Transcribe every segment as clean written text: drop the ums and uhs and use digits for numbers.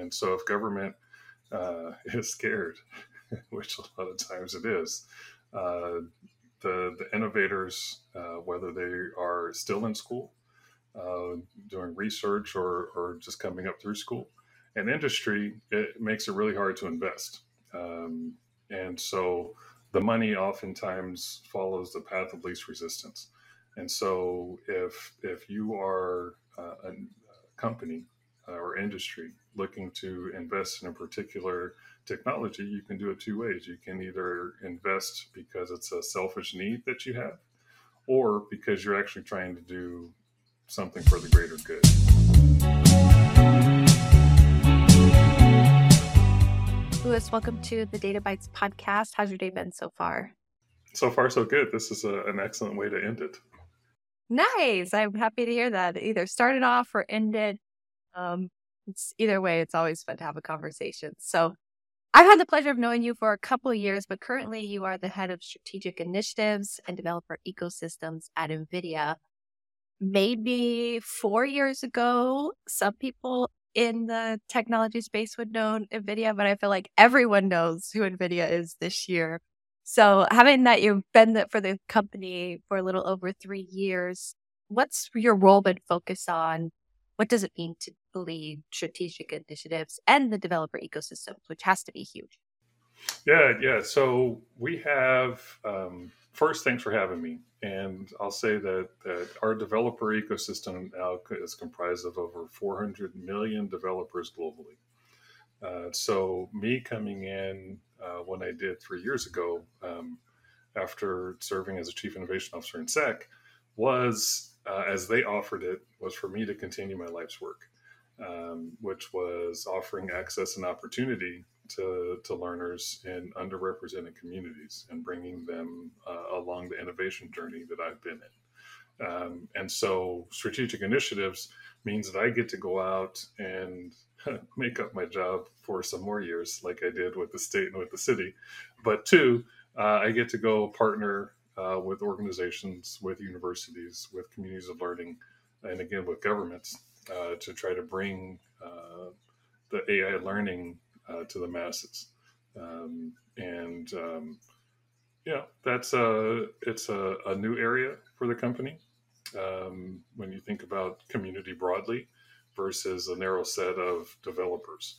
And so if government is scared, which a lot of times it is, uh, the innovators, whether they are still in school, doing research, or just coming up through school, and industry, it makes it really hard to invest. Um, and so the money oftentimes follows the path of least resistance. And so if you are a company or industry looking to invest in a particular technology, you can do it two ways. You can either invest because it's a selfish need that you have, or because you're actually trying to do something for the greater good. Louis, welcome to the Data Bytes podcast. How's your day been so far? So far, so good. This is an excellent way to end it. Nice. I'm happy to hear that. Either started off or ended. It's either way, it's always fun to have a conversation. So I've had the pleasure of knowing you for a couple of years, but currently you are the head of strategic initiatives and developer ecosystems at NVIDIA. Maybe 4 years ago, some people in the technology space would know NVIDIA, but I feel like everyone knows who NVIDIA is this year. So having that you've been for the company for a little over 3 years, what's your role been focused on? What does it mean to lead strategic initiatives and the developer ecosystems, which has to be huge? Yeah. So we have, first, thanks for having me. And I'll say that our developer ecosystem now is comprised of over 400 million developers globally. So me coming in when I did 3 years ago, after serving as a chief innovation officer in SEC, was, as they offered it, was for me to continue my life's work, which was offering access and opportunity to learners in underrepresented communities and bringing them along the innovation journey that I've been in. And so strategic initiatives means that I get to go out and make up my job for some more years, like I did with the state and with the city. But two, I get to go partner with organizations, with universities, with communities of learning, and again with governments to try to bring the AI learning to the masses. And that's it's a new area for the company when you think about community broadly versus a narrow set of developers.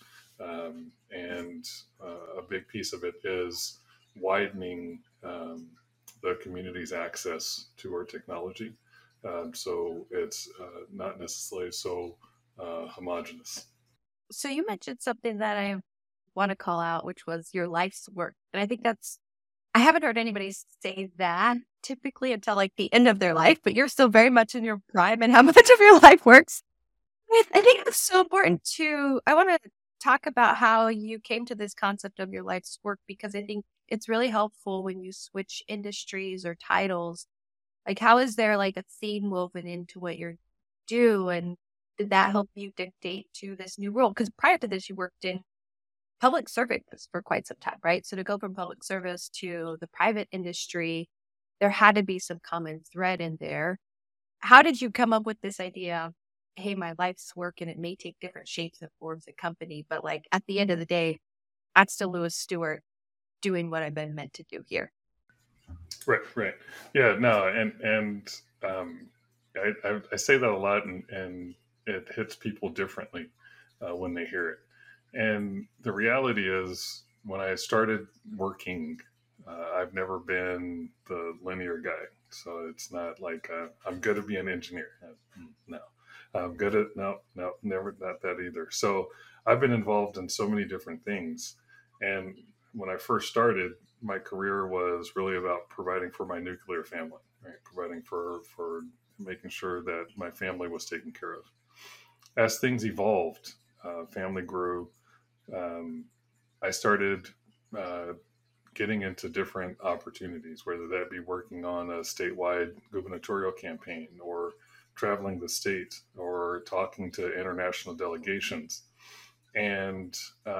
And a big piece of it is widening the community's access to our technology. So it's not necessarily so homogenous. So you mentioned something that I want to call out, which was your life's work. And I think I haven't heard anybody say that typically until like the end of their life, but you're still very much in your prime and how much of your life works. I think it's so important I want to talk about how you came to this concept of your life's work, because I think it's really helpful when you switch industries or titles. Like, how is there like a theme woven into what you do? And did that help you dictate to this new role? Because prior to this, you worked in public service for quite some time, right? So to go from public service to the private industry, there had to be some common thread in there. How did you come up with this idea? Hey, my life's work, and it may take different shapes and forms of company, but like at the end of the day, I'm still Louis Stewart doing what I've been meant to do here. Right. Yeah, no, and I say that a lot, and it hits people differently when they hear it. And the reality is, when I started working, I've never been the linear guy. So it's not like I'm good at being an engineer. No, I'm good at no, never not that either. So I've been involved in so many different things, and when I first started, my career was really about providing for my nuclear family, right? Providing for making sure that my family was taken care of. As things evolved, family grew. Um, I started getting into different opportunities, whether that be working on a statewide gubernatorial campaign, or traveling the state, or talking to international delegations. And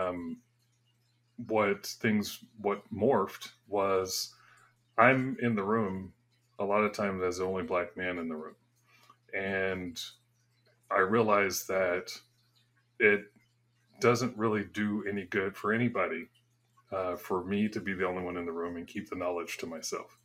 what morphed was, I'm in the room a lot of times as the only black man in the room. And I realized that it doesn't really do any good for anybody for me to be the only one in the room and keep the knowledge to myself.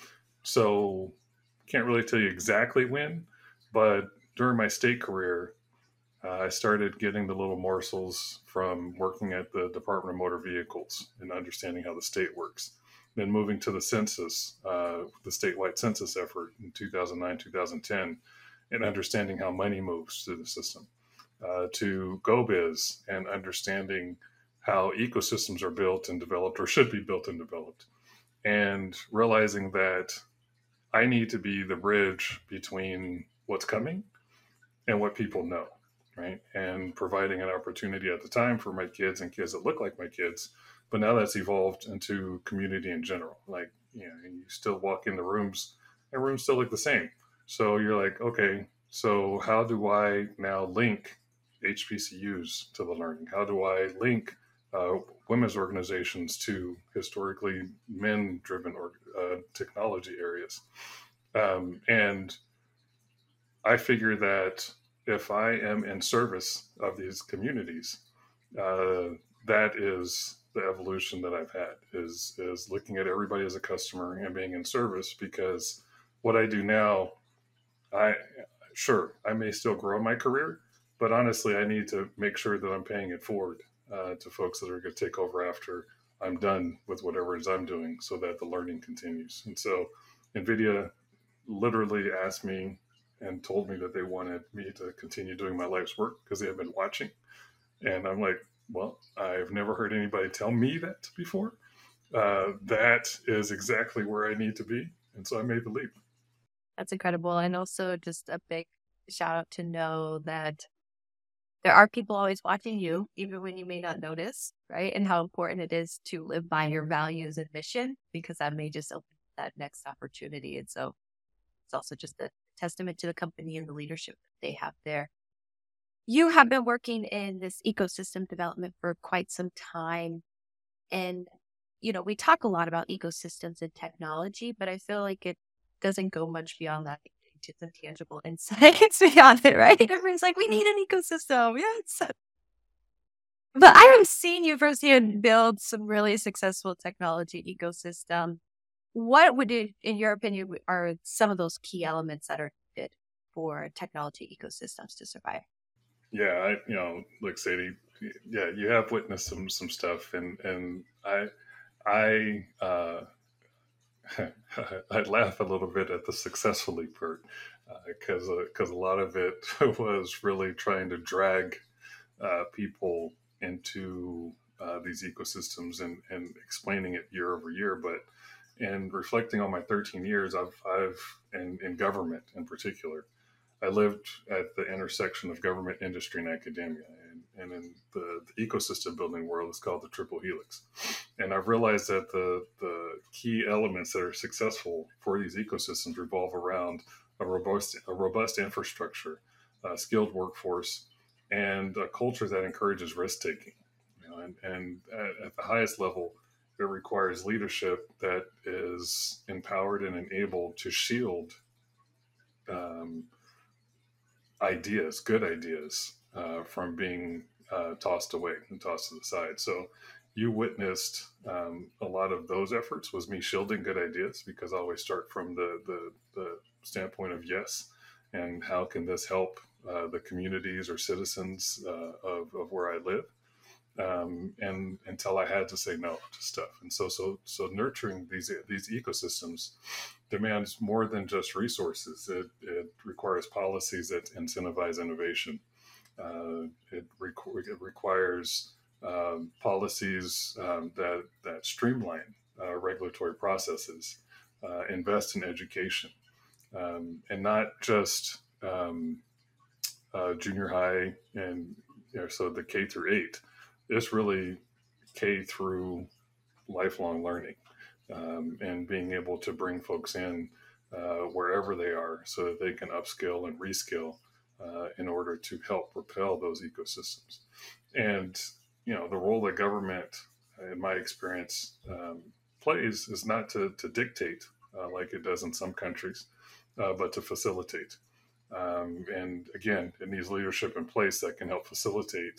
So can't really tell you exactly when, but during my state career, I started getting the little morsels from working at the Department of Motor Vehicles and understanding how the state works. Then moving to the census, the statewide census effort in 2009, 2010, and understanding how money moves through the system. To GoBiz and understanding how ecosystems are built and developed or should be built and developed. And realizing that I need to be the bridge between what's coming and what people know, right? And providing an opportunity at the time for my kids and kids that look like my kids. But now that's evolved into community in general. Like, you still walk in the rooms and rooms still look the same. So you're like, okay, so how do I now link HBCUs to the learning? How do I link women's organizations to historically men driven technology areas? And I figure that if I am in service of these communities, that is the evolution that I've had is looking at everybody as a customer and being in service. Because what I do now, I I may still grow my career, but honestly, I need to make sure that I'm paying it forward to folks that are going to take over after I'm done with whatever it is I'm doing, so that the learning continues. And so, NVIDIA literally asked me and told me that they wanted me to continue doing my life's work because they have been watching. And I'm like, well, I've never heard anybody tell me that before. That is exactly where I need to be. And so I made the leap. That's incredible. And also just a big shout out to know that there are people always watching you, even when you may not notice, right? And how important it is to live by your values and mission, because that may just open that next opportunity. And so it's also just a testament to the company and the leadership that they have there. You have been working in this ecosystem development for quite some time. And, we talk a lot about ecosystems and technology, but I feel like it doesn't go much beyond that into some tangible insights beyond it, right? Everyone's like, we need an ecosystem. Yes. But I have seen you firsthand build some really successful technology ecosystem. What would it, in your opinion, are some of those key elements that are needed for technology ecosystems to survive? Yeah, look, Sadie, yeah, you have witnessed some stuff, and I I laugh a little bit at the successfully part because a lot of it was really trying to drag people into these ecosystems and explaining it year over year. But and reflecting on my 13 years, I've in government in particular, I lived at the intersection of government, industry, and academia. And in the ecosystem building world, it's called the triple helix. And I've realized that the key elements that are successful for these ecosystems revolve around a robust infrastructure, a skilled workforce, and a culture that encourages risk taking. And at the highest level, it requires leadership that is empowered and enabled to shield um, ideas, good ideas, from being tossed away and tossed to the side. So you witnessed a lot of those efforts was me shielding good ideas, because I always start from the standpoint of yes, and how can this help the communities or citizens of where I live, and until I had to say no to stuff. And so nurturing these ecosystems demands more than just resources. It requires policies that incentivize innovation. It requires policies that streamline regulatory processes, invest in education, and not just junior high and so the K through 8. It's really K through lifelong learning, and being able to bring folks in wherever they are so that they can upskill and reskill in order to help propel those ecosystems. And, the role that government, in my experience, plays is not to dictate like it does in some countries, but to facilitate. And again, it needs leadership in place that can help facilitate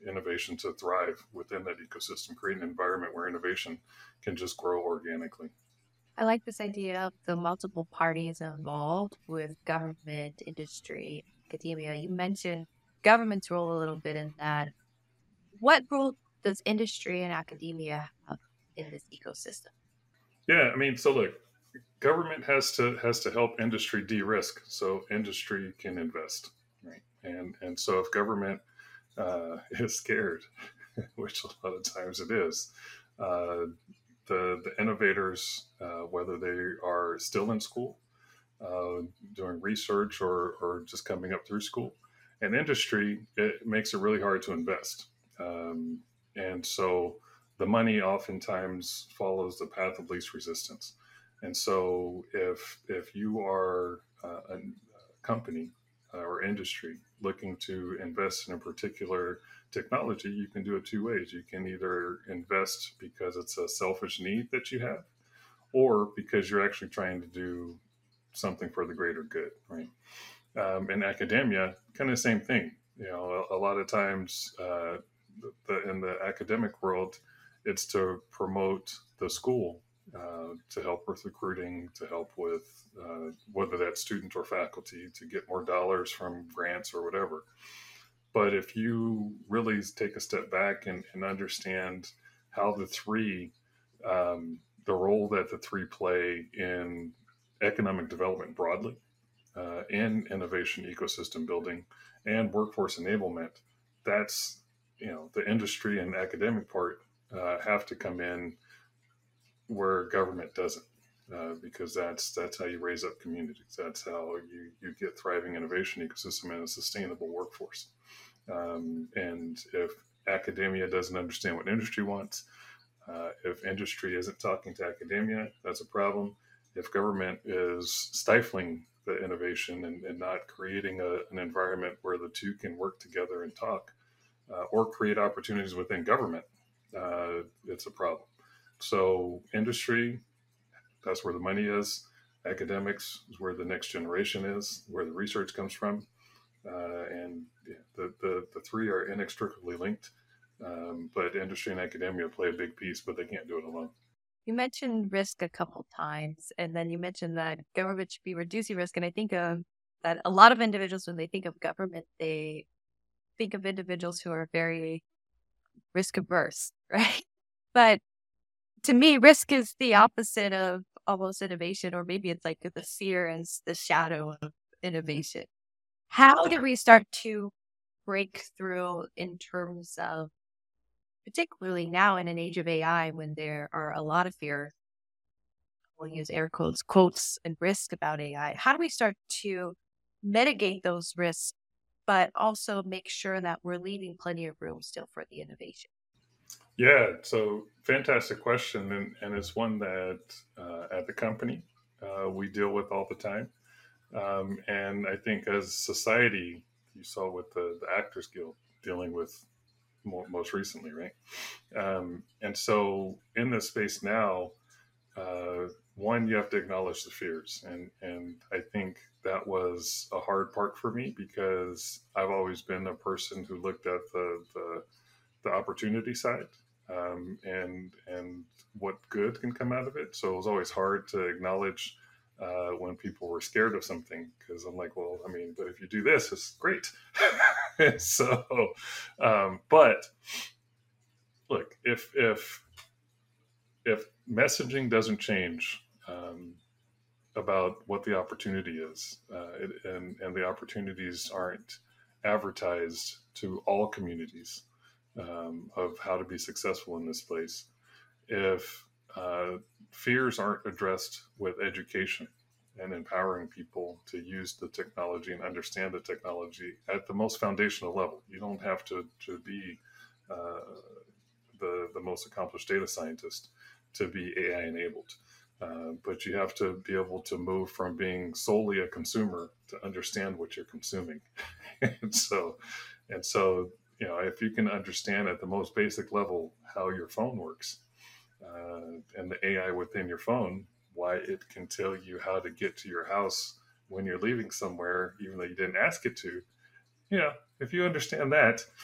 innovation to thrive within that ecosystem, create an environment where innovation can just grow organically. I like this idea of the multiple parties involved with government, industry, academia. You mentioned government's role a little bit in that. What role does industry and academia have in this ecosystem? Yeah, I mean, so look, government has to help industry de-risk so industry can invest, right? And so if government is scared, which a lot of times it is, uh, the innovators, whether they are still in school, uh, doing research, or just coming up through school, and industry, it makes it really hard to invest. Um, and so the money oftentimes follows the path of least resistance. And so if you are a company or industry looking to invest in a particular technology, you can do it two ways. You can either invest because it's a selfish need that you have, or because you're actually trying to do something for the greater good, right? In academia, kind of the same thing. You know, a lot of times in the academic world, it's to promote the school, to help with recruiting, to help with whether that's student or faculty, to get more dollars from grants or whatever. But if you really take a step back and understand how the role that the three play in economic development broadly, in innovation ecosystem building and workforce enablement, that's, the industry and academic part have to come in where government doesn't, because that's how you raise up communities. That's how you get thriving innovation ecosystem and a sustainable workforce. And if academia doesn't understand what industry wants, if industry isn't talking to academia, that's a problem. If government is stifling the innovation and not creating an environment where the two can work together and talk, or create opportunities within government, it's a problem. So, industry, that's where the money is. Academics is where the next generation is, where the research comes from. And yeah, the three are inextricably linked. But industry and academia play a big piece, but they can't do it alone. You mentioned risk a couple times, and then you mentioned that government should be reducing risk. And I think that a lot of individuals, when they think of government, they think of individuals who are very risk averse, right? But to me, risk is the opposite of almost innovation, or maybe it's like the fear is the shadow of innovation. How do we start to break through in terms of, particularly now in an age of AI, when there are a lot of fear, we'll use air quotes and risk about AI? How do we start to mitigate those risks, but also make sure that we're leaving plenty of room still for the innovation? Yeah, so fantastic question, and it's one that at the company we deal with all the time. And I think as society, you saw with the Actors Guild dealing with most recently, right? And so in this space now, one, you have to acknowledge the fears, and I think that was a hard part for me because I've always been a person who looked at the opportunity side, and what good can come out of it. So it was always hard to acknowledge when people were scared of something, because I'm like, well, I mean, but if you do this, it's great. So, but look, if messaging doesn't change about what the opportunity is, and the opportunities aren't advertised to all communities, of how to be successful in this place, if fears aren't addressed with education and empowering people to use the technology and understand the technology at the most foundational level. You don't have to be uh, the most accomplished data scientist to be AI enabled. But you have to be able to move from being solely a consumer to understand what you're consuming. and so, and so, if you can understand at the most basic level how your phone works, and the AI within your phone, why it can tell you how to get to your house when you're leaving somewhere, even though you didn't ask it to. If you understand that,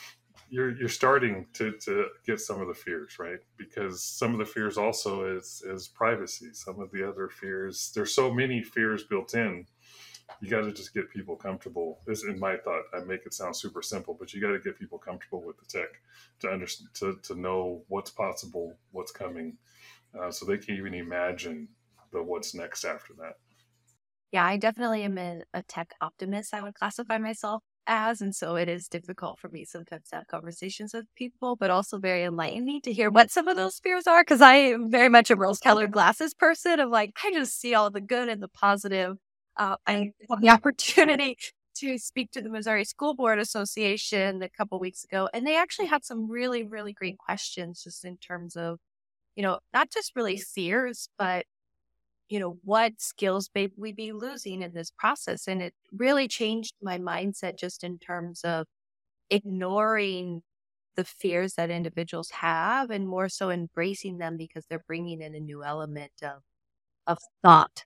you're starting to get some of the fears, right? Because some of the fears also is privacy. Some of the other fears, there's so many fears built in. You got to just get people comfortable. This, in my thought, I make it sound super simple, but you got to get people comfortable with the tech to understand, to know what's possible, what's coming, so they can even imagine the what's next after that. Yeah, I definitely am a tech optimist, I would classify myself as. And so it is difficult for me sometimes to have conversations with people, but also very enlightening to hear what some of those fears are. Cause I am very much a rose colored glasses person of like, I just see all the good and the positive. I had the opportunity to speak to the Missouri School Board Association a couple weeks ago, and they actually had some really, really great questions just in terms of, not just really fears, but what skills may we be losing in this process? And it really changed my mindset just in terms of ignoring the fears that individuals have and more so embracing them because they're bringing in a new element of thought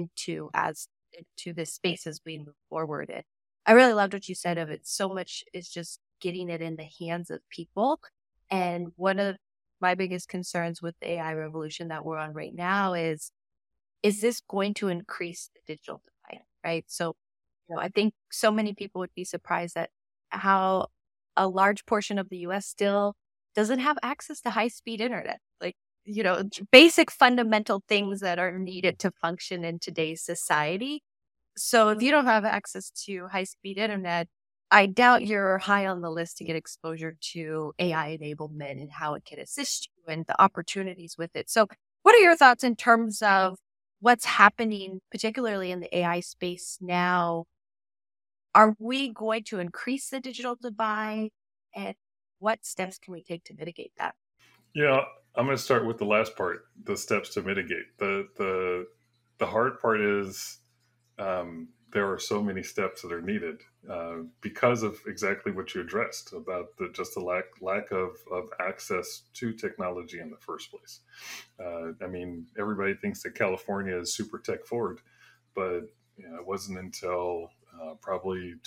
into this space as we move forward. And I really loved what you said of it. So much is just getting it in the hands of people. And one of my biggest concerns with the AI revolution that we're on right now is this going to increase the digital divide, right? So, I think so many people would be surprised at how a large portion of the US still doesn't have access to high speed internet. Like, basic fundamental things that are needed to function in today's society. So if you don't have access to high speed internet, I doubt you're high on the list to get exposure to AI enablement and how it can assist you and the opportunities with it. So what are your thoughts in terms of what's happening, particularly in the AI space now? Are we going to increase the digital divide? And what steps can we take to mitigate that? Yeah, I'm going to start with the last part, the steps to mitigate. The hard part is there are so many steps that are needed because of exactly what you addressed about just the lack of access to technology in the first place. I mean, everybody thinks that California is super tech forward, but it wasn't until probably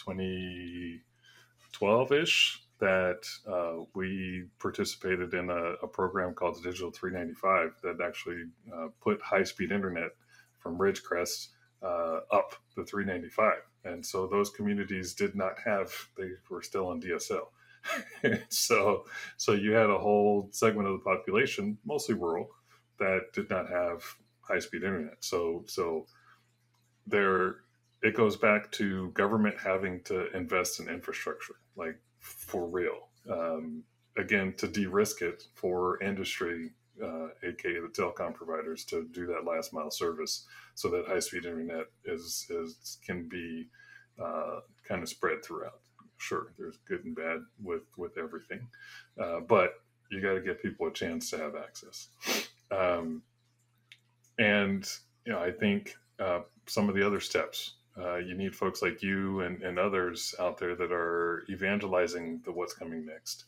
2012 ish that we participated in a program called the Digital 395 that actually put high speed internet from Ridgecrest up the 395. And so those communities did not have, they were still on DSL. So you had a whole segment of the population, mostly rural, that did not have high speed internet. So there, it goes back to government having to invest in infrastructure, like for real. Again, to de-risk it for industry, aka the telecom providers, to do that last mile service, so that high speed internet is can be kind of spread throughout. Sure, there's good and bad with everything, but you got to give people a chance to have access. Um, and I think some of the other steps. You need folks like you and others out there that are evangelizing the what's coming next,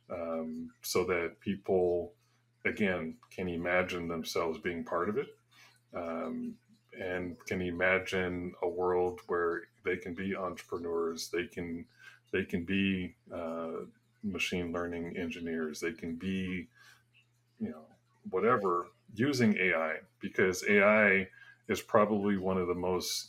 so that people, again, can imagine themselves being part of it, um, and can imagine a world where they can be entrepreneurs, they can be machine learning engineers, they can be you know whatever using AI, because AI is probably one of the most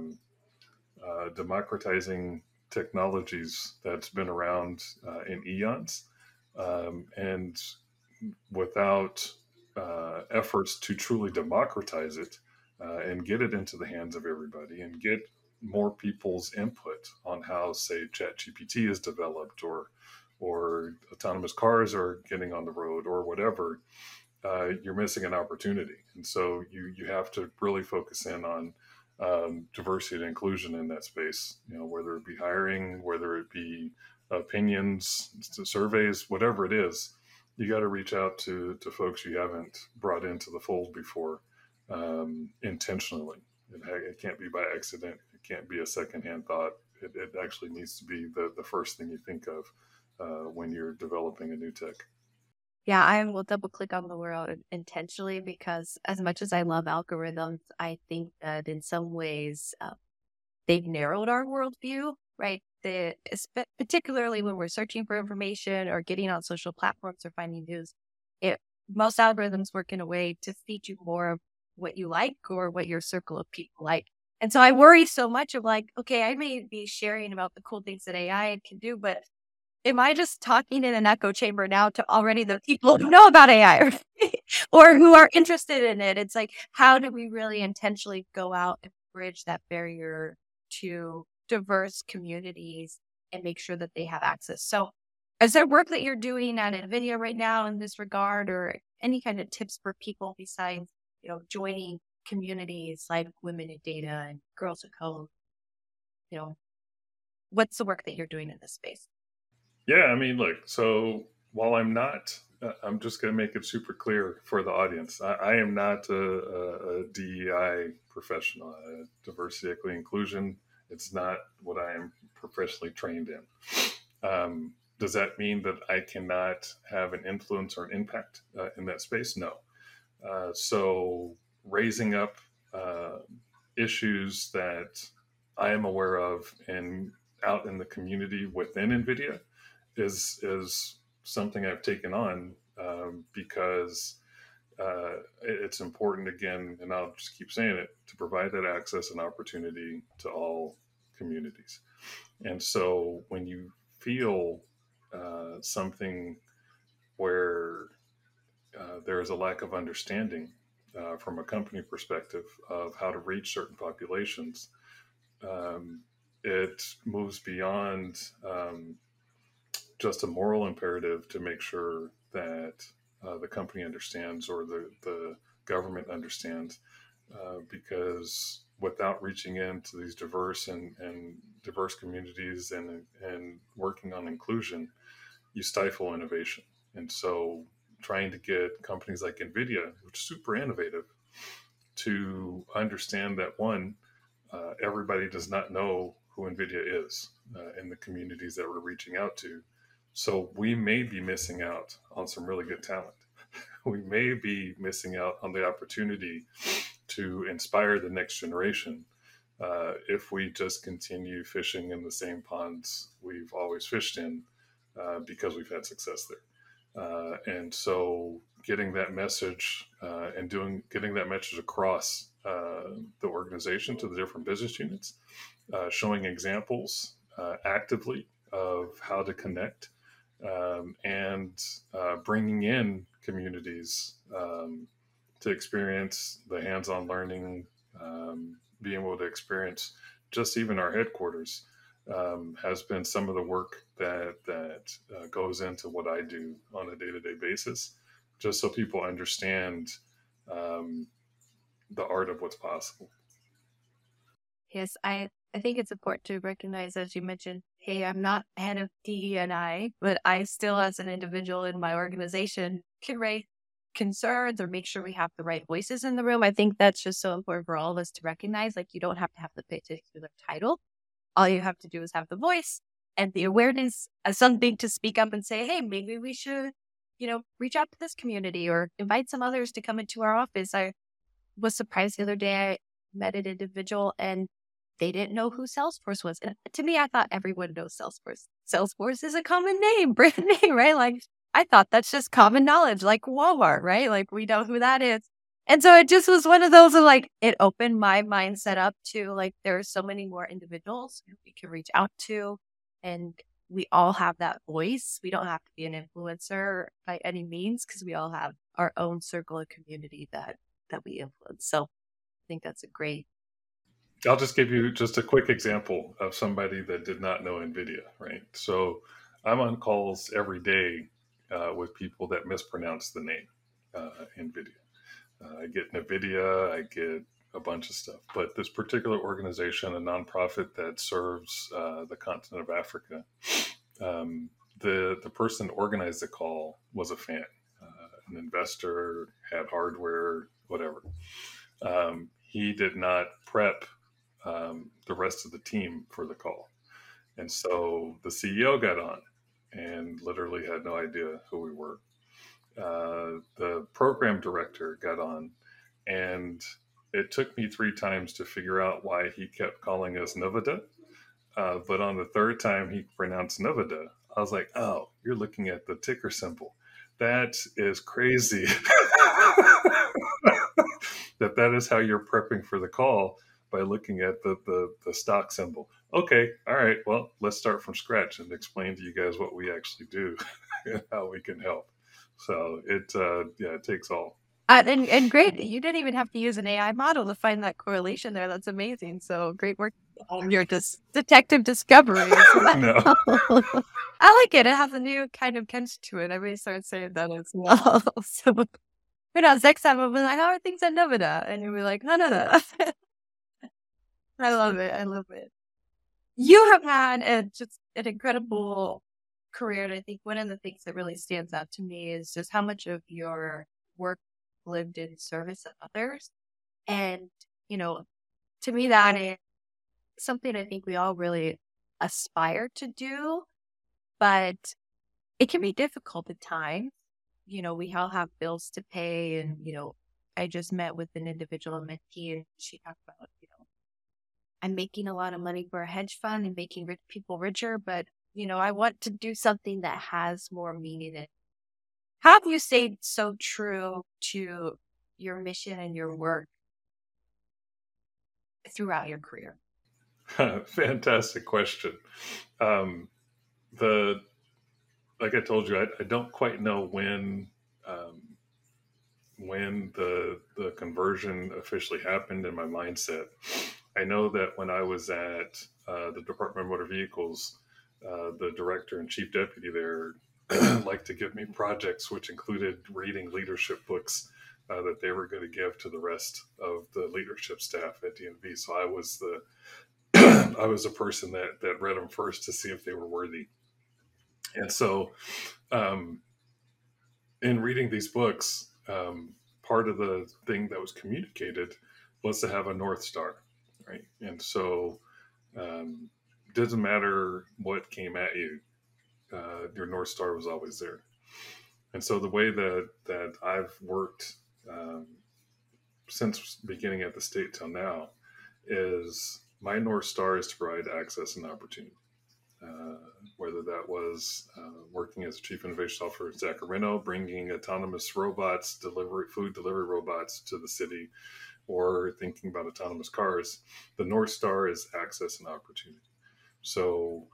democratizing technologies that's been around in eons, and without efforts to truly democratize it and get it into the hands of everybody and get more people's input on how, say, ChatGPT is developed, or autonomous cars are getting on the road, or whatever, you're missing an opportunity. And so you have to really focus in on diversity and inclusion in that space. Whether it be hiring, whether it be opinions, surveys, whatever it is, you got to reach out to folks you haven't brought into the fold before, intentionally. It can't be by accident. It can't be a secondhand thought. It actually needs to be the first thing you think of when you're developing a new tech. Yeah, I will double click on the word intentionally because as much as I love algorithms, I think that in some ways they've narrowed our worldview, right? particularly when we're searching for information or getting on social platforms or finding news, it most algorithms work in a way to feed you more of what you like or what your circle of people like. And so I worry so much of like, okay, I may be sharing about the cool things that AI can do, but am I just talking in an echo chamber now to already the people who know about AI or who are interested in it? It's like, how do we really intentionally go out and bridge that barrier to diverse communities and make sure that they have access? So is there work that you're doing at NVIDIA right now in this regard, or any kind of tips for people besides, joining communities like Women in Data and Girls Who Code? What's the work that you're doing in this space? Yeah, I mean, look, so while I'm not, I'm just going to make it super clear for the audience. I am not a DEI professional, diversity, equity, inclusion. It's not what I am professionally trained in. Does that mean that I cannot have an influence or an impact in that space? No. So raising up issues that I am aware of and out in the community within NVIDIA is something I've taken on because it's important, again, and I'll just keep saying it, to provide that access and opportunity to all communities. And so when you feel something where there is a lack of understanding from a company perspective of how to reach certain populations, it moves beyond just a moral imperative to make sure that the company understands or the government understands, because without reaching into these diverse and diverse communities and working on inclusion, you stifle innovation. And so trying to get companies like NVIDIA, which is super innovative, to understand that one, everybody does not know who NVIDIA is in the communities that we're reaching out to. So we may be missing out on some really good talent. We may be missing out on the opportunity to inspire the next generation if we just continue fishing in the same ponds we've always fished in because we've had success there. And so getting that message getting that message across the organization to the different business units, showing examples actively of how to connect, and bringing in communities to experience the hands-on learning, being able to experience just even our headquarters, has been some of the work that goes into what I do on a day-to-day basis, just so people understand the art of what's possible. Yes, I think it's important to recognize, as you mentioned, hey, I'm not head of DE&I, but I still, as an individual in my organization, can raise concerns or make sure we have the right voices in the room. I think that's just so important for all of us to recognize. Like, you don't have to have the particular title. All you have to do is have the voice and the awareness as something to speak up and say, hey, maybe we should, reach out to this community or invite some others to come into our office. I was surprised the other day. I met an individual and they didn't know who Salesforce was. And to me, I thought everyone knows Salesforce. Salesforce is a common name, brand name, right? Like, I thought that's just common knowledge, like Walmart, right? Like, we know who that is. And so it just was one of those of like, it opened my mindset up to like, there are so many more individuals who we can reach out to, and we all have that voice. We don't have to be an influencer by any means, because we all have our own circle of community that we influence. So I think that's a great. I'll just give you just a quick example of somebody that did not know NVIDIA, right? So I'm on calls every day with people that mispronounce the name NVIDIA. I get NVIDIA, I get a bunch of stuff. But this particular organization, a nonprofit that serves the continent of Africa, the person that organized the call was a fan, an investor, had hardware, whatever. He did not prep the rest of the team for the call. And so the CEO got on and literally had no idea who we were. The program director got on, and it took me 3 times to figure out why he kept calling us Nevada. But on the third time, he pronounced Nevada. I was like, oh, you're looking at the ticker symbol. That is crazy. That is how you're prepping for the call by looking at the stock symbol. Okay, all right. Well, let's start from scratch and explain to you guys what we actually do and how we can help. So it takes all. And great, you didn't even have to use an AI model to find that correlation there. That's amazing. So great work on your detective discovery as No. well. I like it. It has a new kind of catch to it. Everybody starts saying that as well. So who knows? Next time we'll be like, how are things at Nevada? And you'll be like, no, no, no. I love it. I love it. You have had just an incredible career. And I think one of the things that really stands out to me is just how much of your work lived in service of others. And, to me, that is something I think we all really aspire to do, but it can be difficult at times. We all have bills to pay. And, I just met with an individual mentee and she talked about, I'm making a lot of money for a hedge fund and making rich people richer, but, I want to do something that has more meaning in it. How have you stayed so true to your mission and your work throughout your career? Fantastic question. Um, the like I told you, I don't quite know um, when the conversion officially happened in my mindset. I know that when I was at the Department of Motor Vehicles, the director and chief deputy there liked to give me projects which included reading leadership books that they were going to give to the rest of the leadership staff at DMV. So I was the I was the person that read them first to see if they were worthy. And so, um, in reading these books, part of the thing that was communicated was to have a North Star, right? And so, um, doesn't matter what came at you, your North Star was always there. And so, the way that I've worked since beginning at the state till now is my North Star is to provide access and opportunity. Uh, whether that was working as a chief innovation officer in Sacramento, bringing autonomous robots, food delivery robots to the city, or thinking about autonomous cars, the North Star is access and opportunity. So,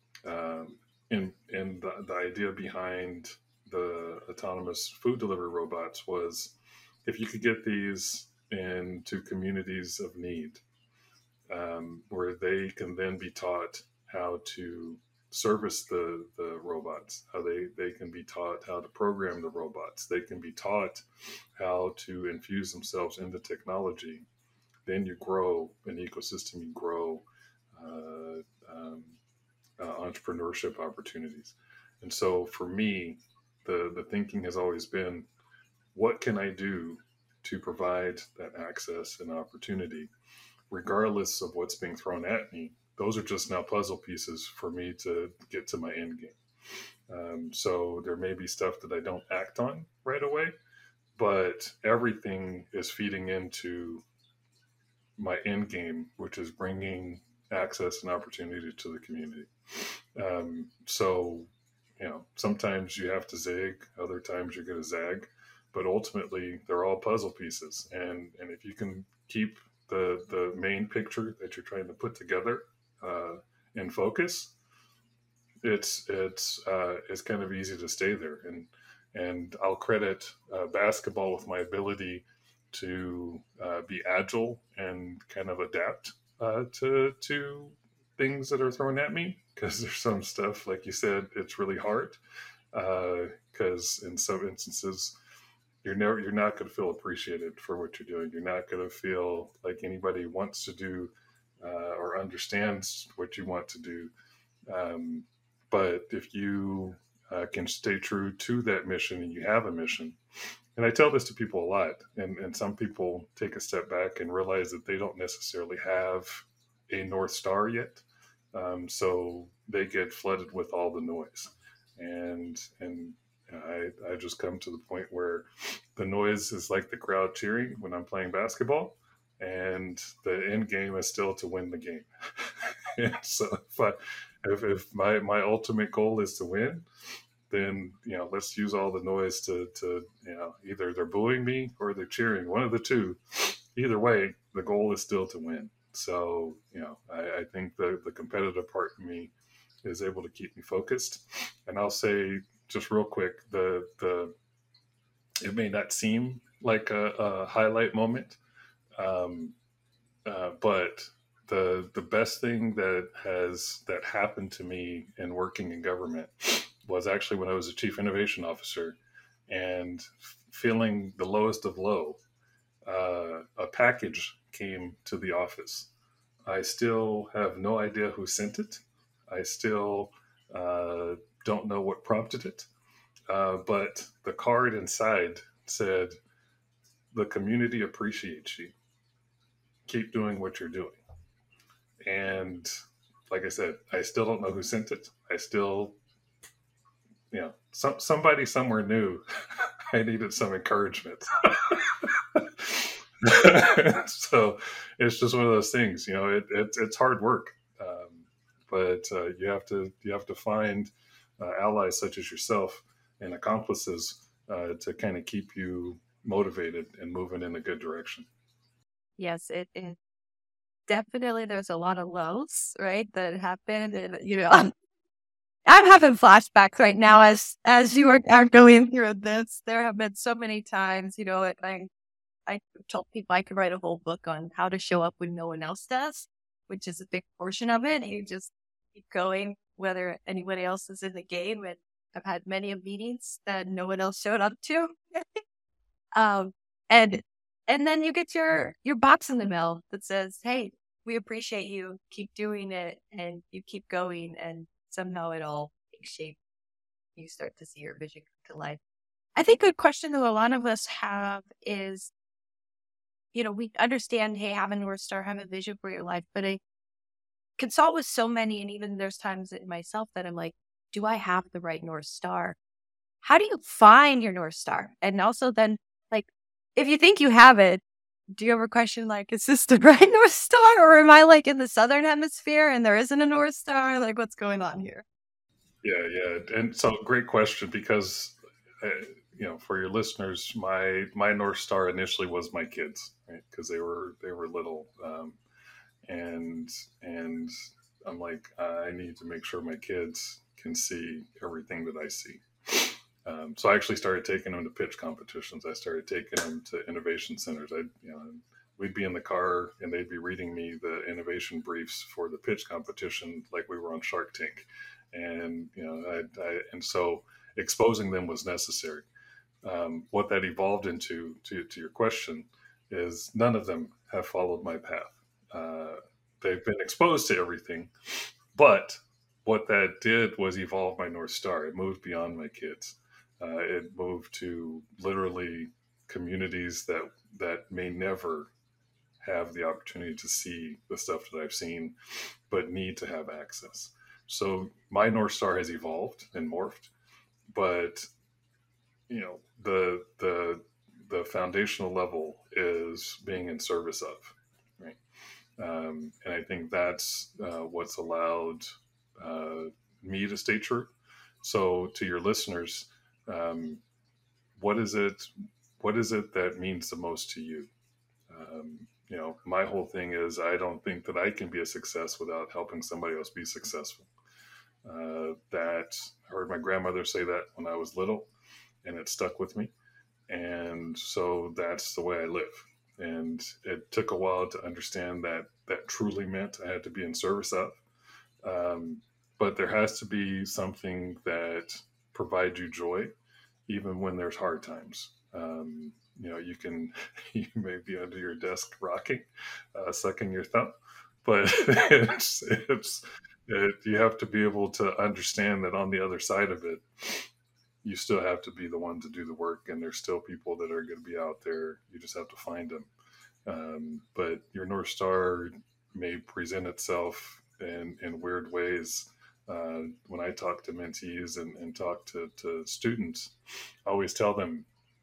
and the idea behind the autonomous food delivery robots was if you could get these into communities of need, where they can then be taught how to service the robots, how they can be taught how to program the robots, they can be taught how to infuse themselves into technology, then you grow an ecosystem, you grow uh, um, entrepreneurship opportunities. And so for me, the thinking has always been, what can I do to provide that access and opportunity regardless of what's being thrown at me? Those are just now puzzle pieces for me to get to my end game. So there may be stuff that I don't act on right away, but everything is feeding into my end game, which is bringing access and opportunity to the community. So, sometimes you have to zig, other times you're going to zag, but ultimately they're all puzzle pieces. And if you can keep the main picture that you're trying to put together in focus, it's kind of easy to stay there. And I'll credit basketball with my ability to be agile and kind of adapt to things that are thrown at me, because there's some stuff, like you said, it's really hard because in some instances you're not going to feel appreciated for what you're doing. You're not going to feel like anybody wants to do or understands what you want to do. Um, but if you can stay true to that mission, and you have a mission, and I tell this to people a lot, and some people take a step back and realize that they don't necessarily have a North Star yet. So they get flooded with all the noise. And I just come to the point where the noise is like the crowd cheering when I'm playing basketball, and the end game is still to win the game. And so if my ultimate goal is to win, then let's use all the noise to either they're booing me or they're cheering, one of the two. Either way, the goal is still to win. So I think the competitive part of me is able to keep me focused. And I'll say just real quick, the it may not seem like a highlight moment, um, but the best thing that happened to me in working in government was actually when I was a chief innovation officer and feeling the lowest of low. A package came to the office. I still have no idea who sent it. I still uh, don't know what prompted it. But the card inside said, "The community appreciates you. Keep doing what you're doing." And like I said, I still don't know who sent it. I still, somebody somewhere knew I needed some encouragement. So it's just one of those things, it's hard work, but you have to find allies such as yourself and accomplices to kind of keep you motivated and moving in a good direction. Yes, it definitely, there's a lot of lows, right, that happen. And, I'm having flashbacks right now as you are going through this. There have been so many times, I told people I could write a whole book on how to show up when no one else does, which is a big portion of it. You just keep going, whether anybody else is in the game. And I've had many of meetings that no one else showed up to. um, and and then you get your box in the mail that says, "Hey, we appreciate you. Keep doing it," and you keep going, and somehow it all takes shape. You start to see your vision come to life. I think a question that a lot of us have is, we understand, hey, have a North Star, have a vision for your life, but I consult with so many, and even there's times in myself that I'm like, do I have the right North Star? How do you find your North Star? And also then, like, if you think you have it, do you ever question, like, is this the right North Star? Or am I like in the Southern Hemisphere and there isn't a North Star? Like, what's going on here? Yeah, and so great question because uh, for your listeners, my North Star initially was my kids, right? Because they were little, and and I'm like, I need to make sure my kids can see everything that I see. So I actually started taking them to pitch competitions. I started taking them to innovation centers. We'd be in the car and they'd be reading me the innovation briefs for the pitch competition, like we were on Shark Tank, and and so exposing them was necessary. What that evolved into, to your question, is none of them have followed my path. Uh, they've been exposed to everything, but what that did was evolve my North Star. It moved beyond my kids. It moved to literally communities that may never have the opportunity to see the stuff that I've seen, but need to have access. So my North Star has evolved and morphed, but the foundational level is being in service of, right? And I think that's what's allowed uh, me to stay true. So to your listeners, um, what is it? What is it that means the most to you? My whole thing is I don't think that I can be a success without helping somebody else be successful. That I heard my grandmother say that when I was little, and it stuck with me. And so that's the way I live. And it took a while to understand that that truly meant I had to be in service of. Um, but there has to be something that provides you joy, even when there's hard times. You can, you may be under your desk rocking, sucking your thumb, but you have to be able to understand that on the other side of it, you still have to be the one to do the work, and there's still people that are going to be out there. You just have to find them. But your North Star may present itself in weird ways. When I talk to mentees and talk to students, I always tell them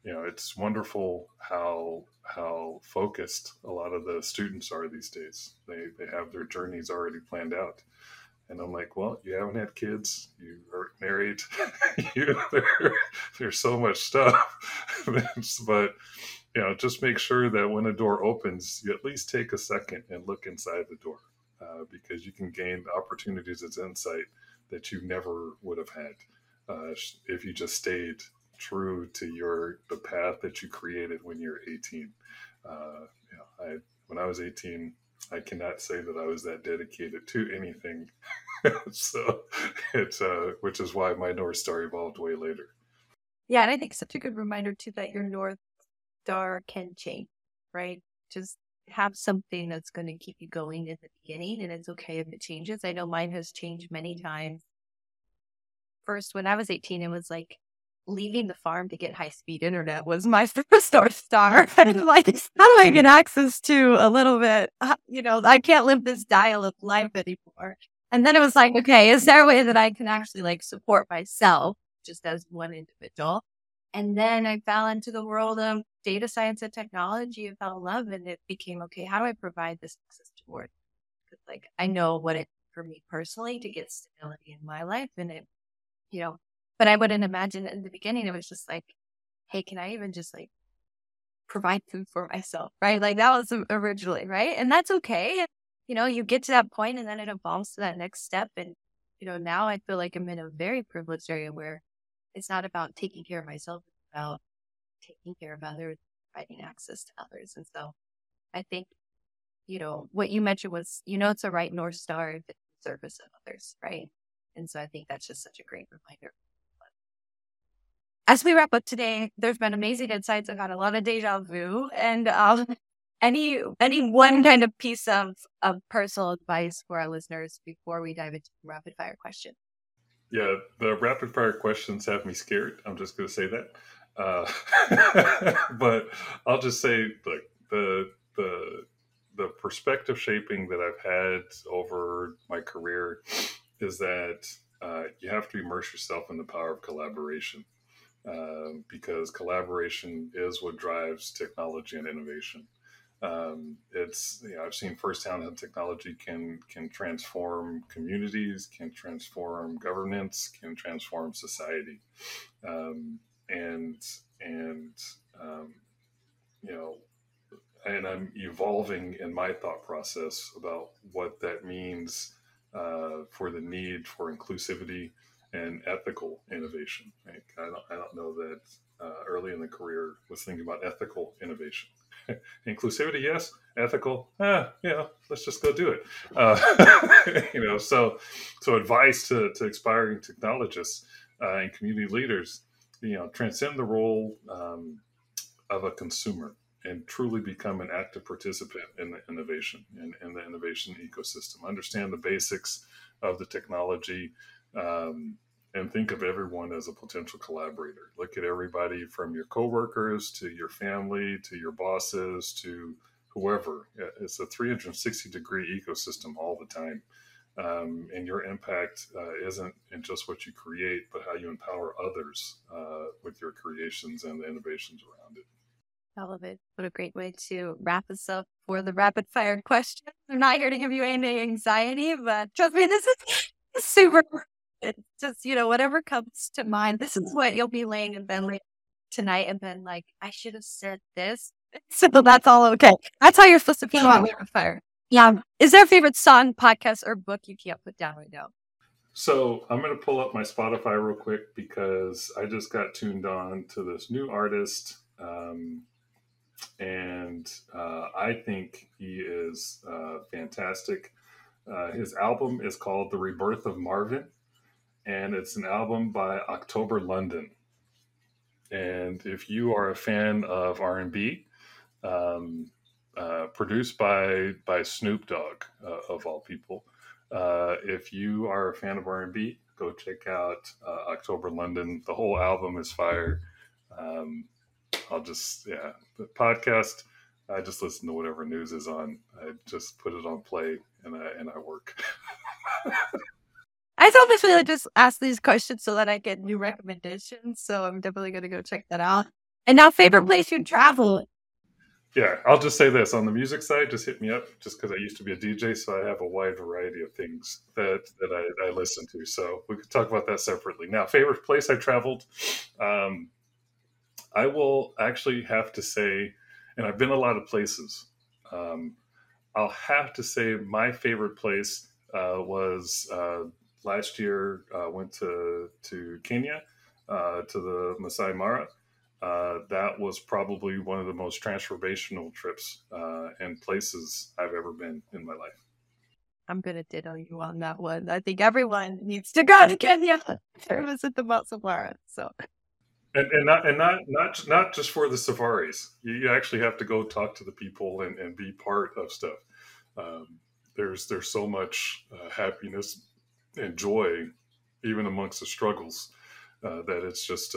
it's wonderful how focused a lot of the students are these days. They have their journeys already planned out. And I'm like, well, you haven't had kids, you aren't married, there's so much stuff. But just make sure that when a door opens, you at least take a second and look inside the door, because you can gain opportunities as insight that you never would have had if you just stayed true to the path that you created when you're 18. When I was 18, I cannot say that I was that dedicated to anything. So it's which is why my North Star evolved way later. Yeah, and I think such a good reminder too that your North Star can change, right? Just have something that's going to keep you going in the beginning, and it's okay if it changes. I know mine has changed many times. First, when I was 18, it was like leaving the farm to get high-speed internet was my first North Star. And I'm like, how do I get access to a little bit? I can't live this dial of life anymore. And then it was like, okay, is there a way that I can actually like support myself just as one individual? And then I fell into the world of data science and technology and fell in love, and it became, okay, how do I provide this access to work? Because like, I know what it for me personally to get stability in my life, and it, but I wouldn't imagine in the beginning, it was just like, hey, can I even just like provide food for myself, right? Like that was originally, right? And that's okay. You get to that point and then it evolves to that next step. And, now I feel like I'm in a very privileged area where it's not about taking care of myself, it's about taking care of others, providing access to others. And so I think, what you mentioned was, it's a right North Star if it's in service of others, right? And so I think that's just such a great reminder. As we wrap up today, there's been amazing insights. I've got a lot of deja vu, and any one kind of piece of personal advice for our listeners before we dive into the rapid fire question. Yeah, the rapid fire questions have me scared. I'm just going to say that, but I'll just say, like the perspective shaping that I've had over my career is that you have to immerse yourself in the power of collaboration. Because collaboration is what drives technology and innovation. I've seen firsthand how technology can transform communities, can transform governance, can transform society, and um, you know, and I'm evolving in my thought process about what that means for the need for inclusivity and ethical innovation. Right? I don't know that early in the career was thinking about ethical innovation. Inclusivity, yes. Ethical, let's just go do it. So advice to aspiring technologists and community leaders, transcend the role of a consumer and truly become an active participant in the innovation in the innovation ecosystem. Understand the basics of the technology, and think of everyone as a potential collaborator. Look at everybody from your coworkers to your family to your bosses to whoever. It's a 360-degree ecosystem all the time. And your impact isn't in just what you create, but how you empower others with your creations and the innovations around it. I love it. What a great way to wrap us up for the rapid fire question. I'm not here to give you any anxiety, but trust me, this is super. It's just, whatever comes to mind. This is what you'll be laying in bed tonight and then like, I should have said this. So that's all okay. That's how you're supposed to feel about rapid fire. Yeah. Is there a favorite song, podcast, or book you can't put down right now? So I'm going to pull up my Spotify real quick because I just got tuned on to this new artist. And I think he is fantastic. His album is called The Rebirth of Marvin, and it's an album by October London. And if you are a fan of R&B, produced by Snoop Dogg, of all people, if you are a fan of R&B, go check out October London. The whole album is fire. The podcast, I just listen to whatever news is on. I just put it on play and I work. I selfishly just ask these questions so that I get new recommendations. So I'm definitely going to go check that out. And now, favorite place you travel? Yeah, I'll just say this on the music side. Just hit me up, just because I used to be a DJ, so I have a wide variety of things that I listen to. So we could talk about that separately. Now, favorite place I traveled, um, I will actually have to say, and I've been a lot of places. Um, I'll have to say my favorite place was last year. Went to Kenya, to the Masai Mara. That was probably one of the most transformational trips and places I've ever been in my life. I'm going to ditto you on that one. I think everyone needs to go to Kenya to visit the Mount Samara. So, And not just for the safaris. You actually have to go talk to the people and be part of stuff. Um, there's so much happiness and joy, even amongst the struggles, that it's just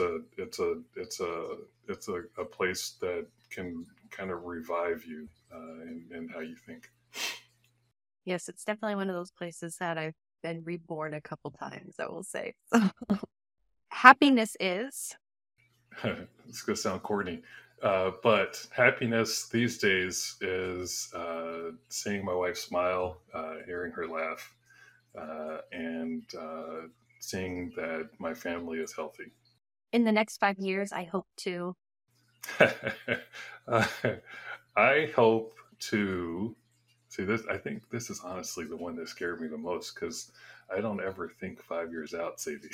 a place that can kind of revive you in how you think. yes, it's definitely one of those places that I've been reborn a couple times, I will say. So, happiness is. It's gonna sound corny, but happiness these days is seeing my wife smile, hearing her laugh, and seeing that my family is healthy. In the next 5 years, I hope to. Uh, I hope to see this. I think this is honestly the one that scared me the most because I don't ever think 5 years out, Sadie.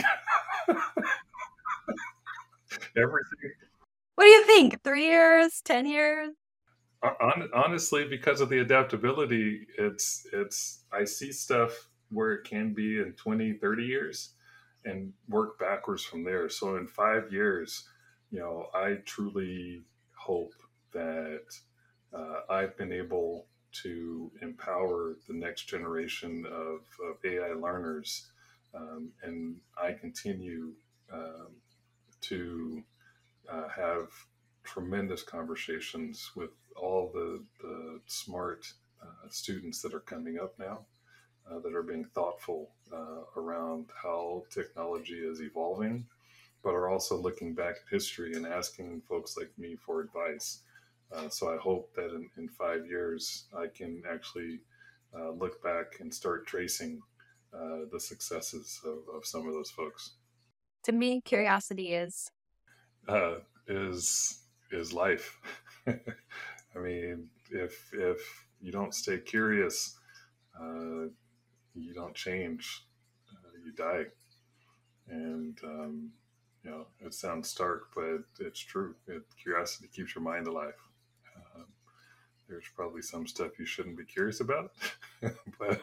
Everything, What do you think? 3 years, 10 years? honestly, because of the adaptability, it's I see stuff where it can be in 20, 30 years and work backwards from there. So in 5 years, I truly hope that I've been able to empower the next generation of AI learners, and I continue um, to have tremendous conversations with all the smart students that are coming up now, that are being thoughtful around how technology is evolving, but are also looking back at history and asking folks like me for advice. So I hope that in 5 years, I can actually look back and start tracing the successes of some of those folks. To me, curiosity is. uh, is life. I mean, if you don't stay curious, uh, you don't change. You die, and it sounds stark, but it's true. Curiosity keeps your mind alive. Um, there's probably some stuff you shouldn't be curious about, but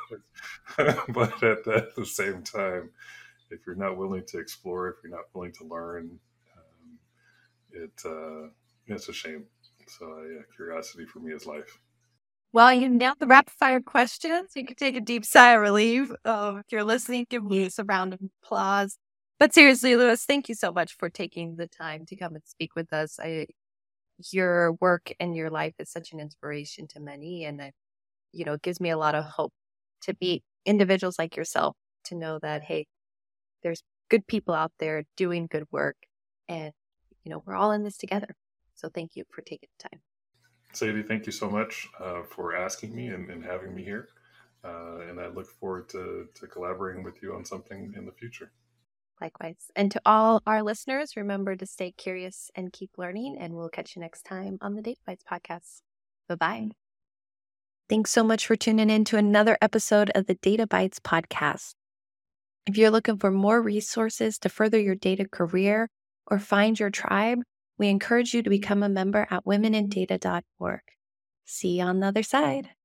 at the same time, if you're not willing to explore, if you're not willing to learn, it it's a shame. So yeah, curiosity for me is life. Well, you nailed the rapid fire questions. You can take a deep sigh of relief. If you're listening, give Lewis a round of applause. But seriously, Lewis, thank you so much for taking the time to come and speak with us. Your work and your life is such an inspiration to many, and it gives me a lot of hope to meet individuals like yourself, to know that, hey, there's good people out there doing good work, and we're all in this together. So thank you for taking the time. Sadie, thank you so much for asking me and having me here. And I look forward to collaborating with you on something in the future. Likewise. And to all our listeners, remember to stay curious and keep learning, and we'll catch you next time on the Data Bites podcast. Bye-bye. Thanks so much for tuning in to another episode of the Data Bites podcast. If you're looking for more resources to further your data career or find your tribe, we encourage you to become a member at womenindata.org. See you on the other side.